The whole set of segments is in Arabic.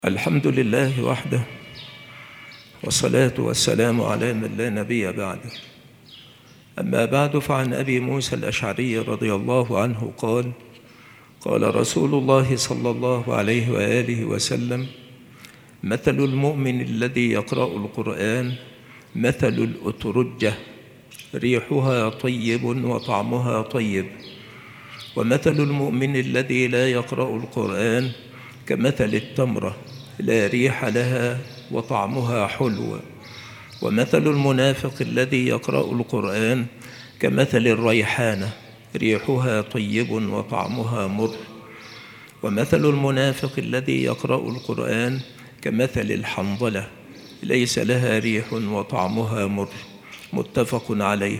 الحمد لله وحده، والصلاة والسلام على من لا نبي بعده. أما بعد، فعن أبي موسى الأشعري رضي الله عنه قال: قال رسول الله صلى الله عليه وآله وسلم: مثل المؤمن الذي يقرأ القرآن مثل الأترجة، ريحها طيب وطعمها طيب. ومثل المؤمن الذي لا يقرأ القرآن كمثل التمرة، لا ريح لها وطعمها حلو. ومثل المنافق الذي يقرأ القرآن كمثل الريحانة، ريحها طيب وطعمها مر. ومثل المنافق الذي يقرأ القرآن كمثل الحنظلة، ليس لها ريح وطعمها مر. متفق عليه.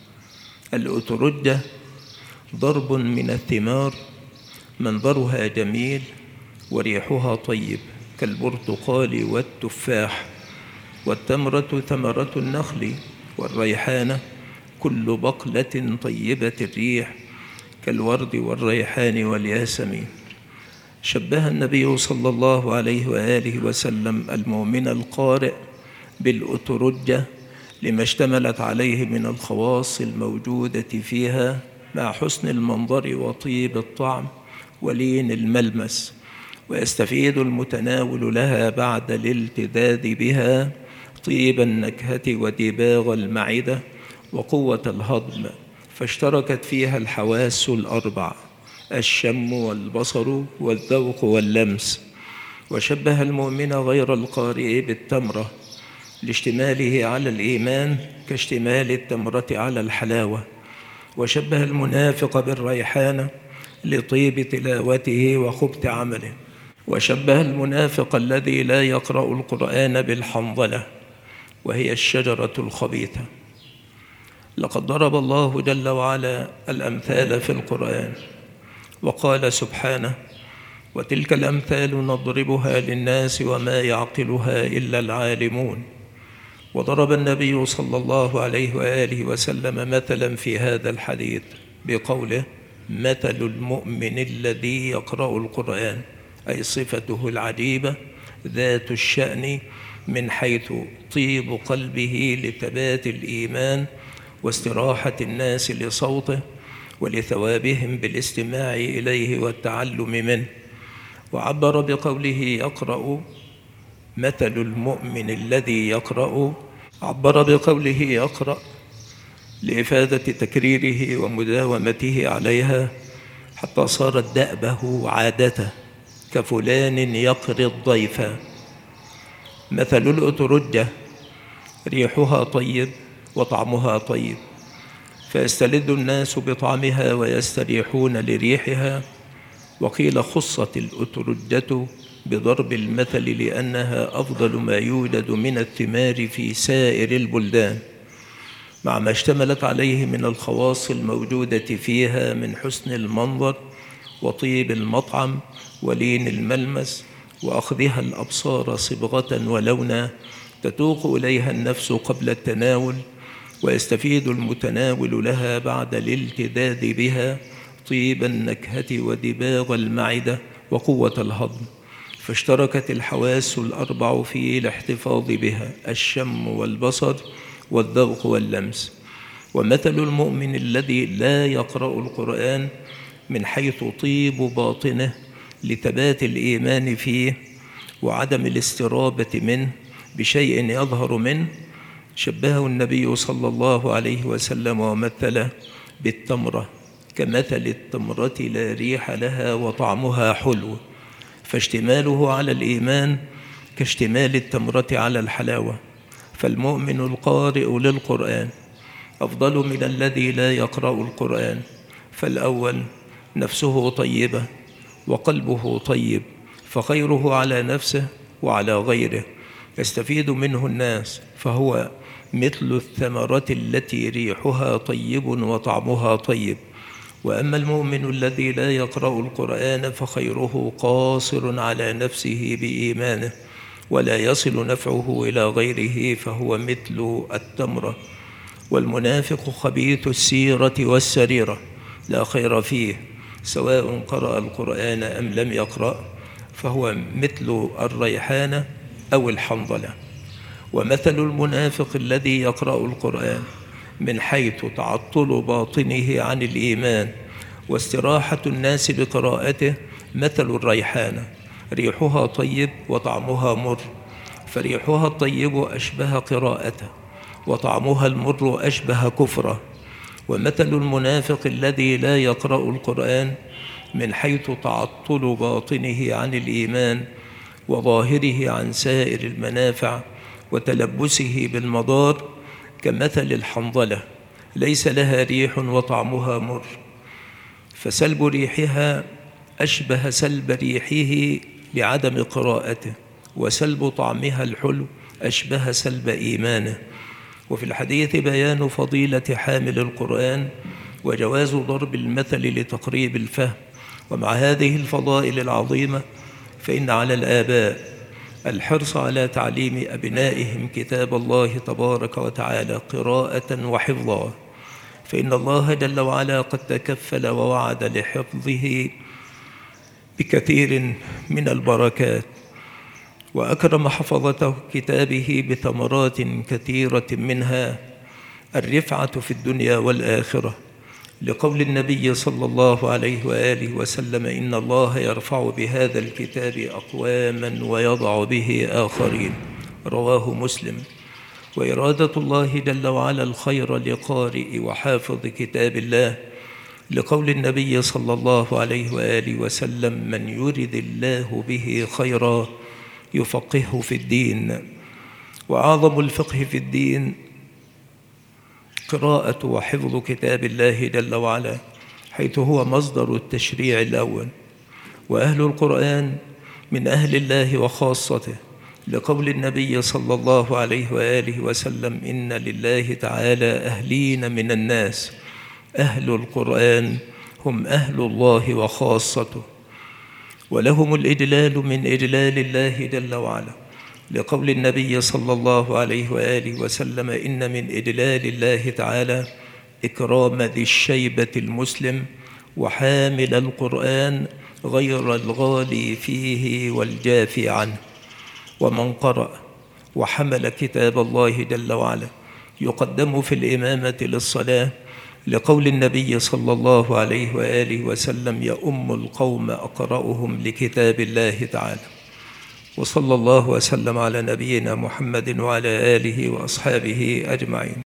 الأترجة ضرب من الثمار، منظرها جميل وريحها طيب كالبرتقال والتفاح. والتمرة ثمرة النخل، والريحانة كل بقلة طيبة الريح كالورد والريحان والياسمين. شبه النبي صلى الله عليه وآله وسلم المؤمن القارئ بالأترجة لما اشتملت عليه من الخواص الموجودة فيها، مع حسن المنظر وطيب الطعم ولين الملمس. ويستفيد المتناول لها بعد الالتذاذ بها طيب النكهة ودباغ المعدة وقوة الهضم، فاشتركت فيها الحواس الأربع: الشم والبصر والذوق واللمس. وشبه المؤمن غير القارئ بالتمرة لاشتماله على الإيمان كاشتمال التمرة على الحلاوة. وشبه المنافق بالريحانة لطيب تلاوته وخبث عمله. وشبه المنافق الذي لا يقرأ القرآن بالحنظلة، وهي الشجرة الخبيثة. لقد ضرب الله جل وعلا الأمثال في القرآن، وقال سبحانه: وتلك الأمثال نضربها للناس وما يعقلها إلا العالمون. وضرب النبي صلى الله عليه وآله وسلم مثلا في هذا الحديث بقوله: مثل المؤمن الذي يقرأ القرآن، أي صفته العجيبة ذات الشأن من حيث طيب قلبه لثبات الإيمان واستراحة الناس لصوته ولثوابهم بالاستماع إليه والتعلم منه. وعبر بقوله يقرأ، مثل المؤمن الذي يقرأ، عبر بقوله يقرأ لإفادة تكريره ومداومته عليها حتى صارت دأبه وعادته، كفلان يقري الضيف. مثل الأترجة ريحها طيب وطعمها طيب، فيستلذ الناس بطعمها ويستريحون لريحها. وقيل خصت الأترجة بضرب المثل لأنها أفضل ما يوجد من الثمار في سائر البلدان، مع ما اشتملت عليه من الخواص الموجودة فيها من حسن المنظر وطيب المطعم ولين الملمس، وأخذها الأبصار صبغة ولونا تتوق إليها النفس قبل التناول. ويستفيد المتناول لها بعد الالتذاذ بها طيب النكهة ودباغ المعدة وقوة الهضم، فاشتركت الحواس الأربع في الاحتفاظ بها: الشم والبصر والذوق واللمس. ومثل المؤمن الذي لا يقرأ القرآن من حيث طيب باطنه لثبات الإيمان فيه وعدم الاسترابة منه بشيء يظهر منه، شبهه النبي صلى الله عليه وسلم ومثله بالتمرة كمثل التمرة، لا ريح لها وطعمها حلو، فاشتماله على الإيمان كاشتمال التمرة على الحلاوة. فالمؤمن القارئ للقرآن أفضل من الذي لا يقرأ القرآن، فالأول نفسه طيبة وقلبه طيب، فخيره على نفسه وعلى غيره، يستفيد منه الناس، فهو مثل الثمرة التي ريحها طيب وطعمها طيب. وأما المؤمن الذي لا يقرأ القرآن فخيره قاصر على نفسه بإيمانه ولا يصل نفعه إلى غيره، فهو مثل التمرة. والمنافق خبيث السيرة والسريرة، لا خير فيه سواء قرأ القرآن أم لم يقرأ، فهو مثل الريحانة أو الحنظلة. ومثل المنافق الذي يقرأ القرآن من حيث تعطل باطنه عن الإيمان واستراحة الناس بقراءته مثل الريحانة، ريحها طيب وطعمها مر، فريحها الطيب أشبه قراءته، وطعمها المر أشبه كفره. ومثل المنافق الذي لا يقرأ القرآن من حيث تعطل باطنه عن الإيمان وظاهره عن سائر المنافع وتلبسه بالمضار كمثل الحنظلة، ليس لها ريح وطعمها مر، فسلب ريحها أشبه سلب ريحه لعدم قراءته، وسلب طعمها الحلو أشبه سلب إيمانه. وفي الحديث بيان فضيلة حامل القرآن وجواز ضرب المثل لتقريب الفهم. ومع هذه الفضائل العظيمة فإن على الآباء الحرص على تعليم أبنائهم كتاب الله تبارك وتعالى قراءة وحفظا، فإن الله جل وعلا قد تكفل ووعد لحفظه بكثير من البركات، وأكرم حفظته كتابه بثمرات كثيرة منها الرفعة في الدنيا والآخرة، لقول النبي صلى الله عليه وآله وسلم: إن الله يرفع بهذا الكتاب أقواما ويضع به آخرين، رواه مسلم. وإرادة الله جل وعلا الخير لقارئ وحافظ كتاب الله، لقول النبي صلى الله عليه وآله وسلم: من يرد الله به خيرا يفقهه في الدين. وأعظم الفقه في الدين قراءة وحفظ كتاب الله جل وعلا، حيث هو مصدر التشريع الأول. وأهل القرآن من أهل الله وخاصته، لقول النبي صلى الله عليه وآله وسلم: إن لله تعالى أهلين من الناس، أهل القرآن هم أهل الله وخاصته، ولهم الإجلال من إجلال الله جل وعلا، لقول النبي صلى الله عليه وآله وسلم: إن من إجلال الله تعالى إكرام ذي الشيبة المسلم وحامل القرآن غير الغالي فيه والجافي عنه. ومن قرأ وحمل كتاب الله جل وعلا يقدم في الإمامة للصلاة، لقول النبي صلى الله عليه وآله وسلم: يؤم القوم أقرأهم لكتاب الله تعالى. وصلى الله وسلم على نبينا محمد وعلى آله وأصحابه أجمعين.